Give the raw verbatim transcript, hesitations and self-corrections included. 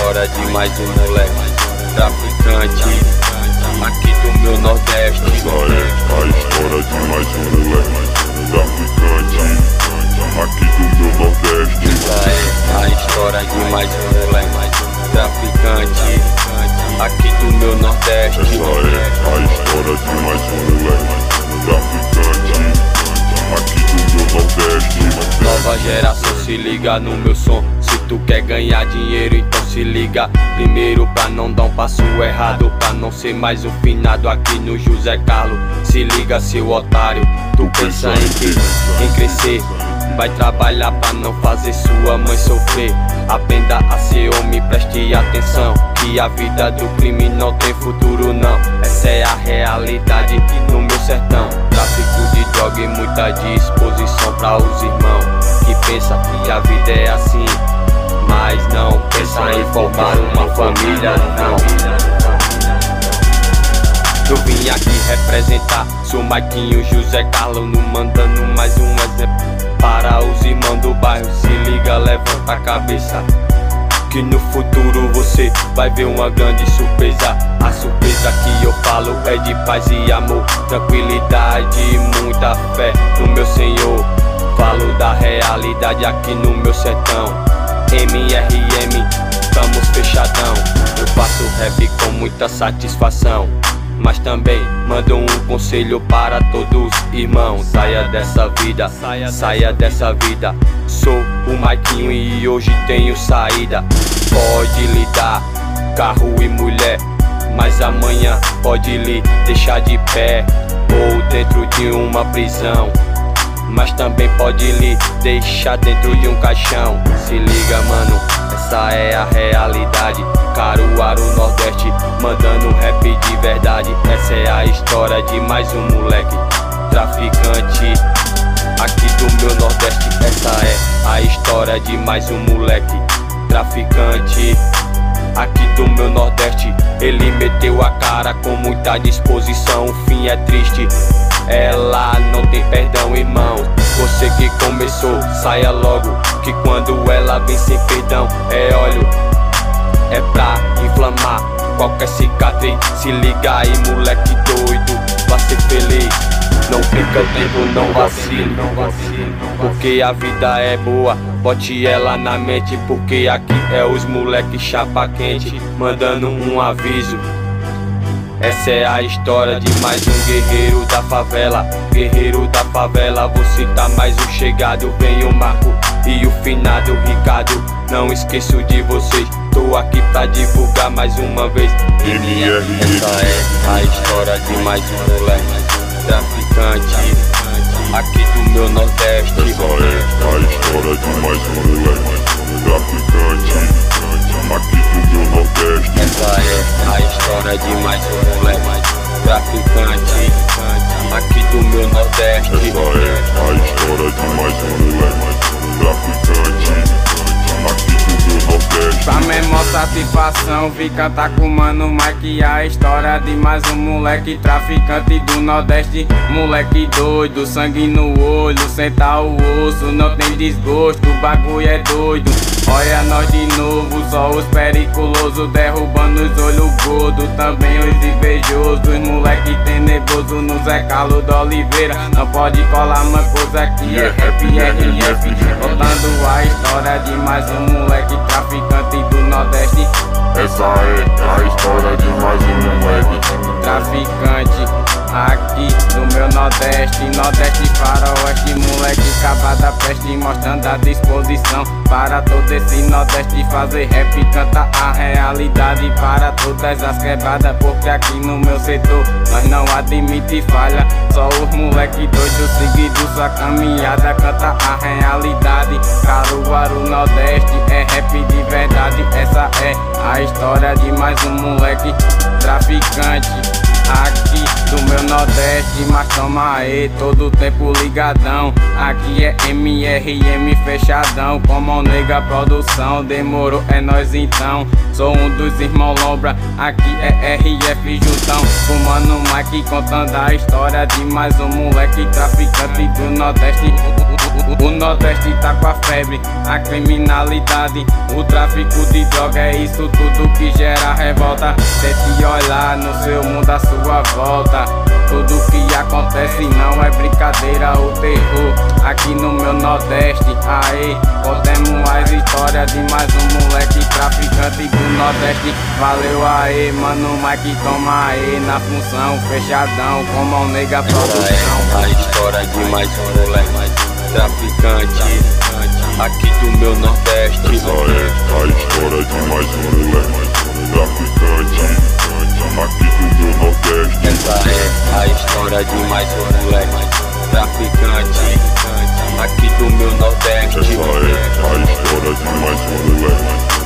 história de mais um moleque traficante aqui do meu Nordeste. Essa é a história de mais um moleque traficante aqui do meu Nordeste. Essa é a história de mais um moleque traficante aqui do meu Nordeste. Essa é a história de mais um moleque traficante aqui do meu Nordeste. Nova geração, se liga no meu som. Se tu quer ganhar dinheiro, então se liga primeiro pra não dar um passo errado, pra não ser mais um finado aqui no José Carlos. Se liga, seu otário, tu pensa em que? Em crescer, vai trabalhar pra não fazer sua mãe sofrer. Aprenda a ser homem, preste atenção, que a vida do crime não tem futuro não. Essa é a realidade no meu sertão. Tráfico de droga e muita disposição pra os irmãos que pensa que a vida é assim, mas não pensa em formar uma família, não. Eu vim aqui representar, sou Maiquinho José Carlos, no mandando mais um exemplo para os irmãos do bairro. Se liga, levanta a cabeça, que no futuro você vai ver uma grande surpresa. A surpresa que eu falo é de paz e amor, tranquilidade e muita fé no meu Senhor. Falo da realidade aqui no meu sertão. M R M, estamos fechadão. Eu faço rap com muita satisfação, mas também mando um conselho para todos irmãos. Saia dessa vida, saia dessa vida. Sou o Maiquinho e hoje tenho saída. Pode lhe dar carro e mulher, mas amanhã pode lhe deixar de pé ou dentro de uma prisão, mas também pode lhe deixar dentro de um caixão. Se liga, mano, essa é a realidade. Caruaru, Nordeste, mandando rap de verdade. Essa é a história de mais um moleque traficante aqui do meu Nordeste. Essa é a história de mais um moleque traficante aqui do meu Nordeste. Ele meteu a cara com muita disposição, o fim é triste, ela não tem perdão, irmão. Você que começou, saia logo, que quando ela vem sem perdão é óleo, é pra inflamar qualquer cicatriz. Se liga aí, moleque doido, vai ser feliz. Não fica tempo, não vacile, porque a vida é boa, bote ela na mente, porque aqui é os moleque chapa quente, mandando um aviso. Essa é a história de mais um guerreiro da favela. Guerreiro da favela, vou citar mais um chegado. Vem o Marco e o finado Ricardo, não esqueço de vocês. Tô aqui pra divulgar mais uma vez. M R M. Essa é a história de mais um moleque traficante aqui do meu Nordeste. Essa é a história de mais um moleque traficante aqui do meu Nordeste. Essa é a história de mais um moleque traficante aqui do meu Nordeste. Essa é a história de mais um moleque traficante aqui do meu Nordeste. Pra menor satisfação, vi cantar com o mano Mike, a história de mais um moleque traficante do Nordeste. Moleque doido, sangue no olho, senta o osso, não tem desgosto, o bagulho é doido. Olha nós de novo, só os periculosos, derrubando os olhos gordos, também os invejosos. Moleque tenebroso no Zé Carlos da Oliveira, não pode colar uma coisa aqui, é rap R F. Contando a história de mais um moleque traficante do Nordeste. Essa é a história de mais um moleque traficante aqui do meu Nordeste. Nordeste, faroeste, moleque cavada peste, mostrando a disposição para todo esse Nordeste fazer rap, cantar a realidade para todas as quebradas, porque aqui no meu setor nós não admite falha. Só os moleque doidos seguindo sua caminhada, canta a realidade. Caruaru, Nordeste, é rap de verdade. Essa é a história de mais um moleque traficante aqui do meu Nordeste, mas toma aí, todo tempo ligadão. Aqui é M R M fechadão, como nega produção, demorou, é nós então. Sou um dos irmãos Lombra, aqui é R F juntão. Fumando Mike, contando a história de mais um moleque traficante do Nordeste. O, o Nordeste tá com a febre, a criminalidade, o tráfico de droga, é isso tudo que gera revolta. Tente olhar no seu mundo à sua volta. Tudo que acontece não é brincadeira, o terror aqui no meu Nordeste. Aê, contemos as histórias de mais um moleque traficante do Nordeste. Valeu aê, mano, Mike, toma aê, na função, fechadão, com mão nega produção. Essa é a história de mais um moleque traficante aqui do meu Nordeste. Essa é a história de mais um moleque traficante aqui do meu Nordeste. Essa é a história de mais um moleque traficante aqui do meu Nordeste. Essa é a história de mais um moleque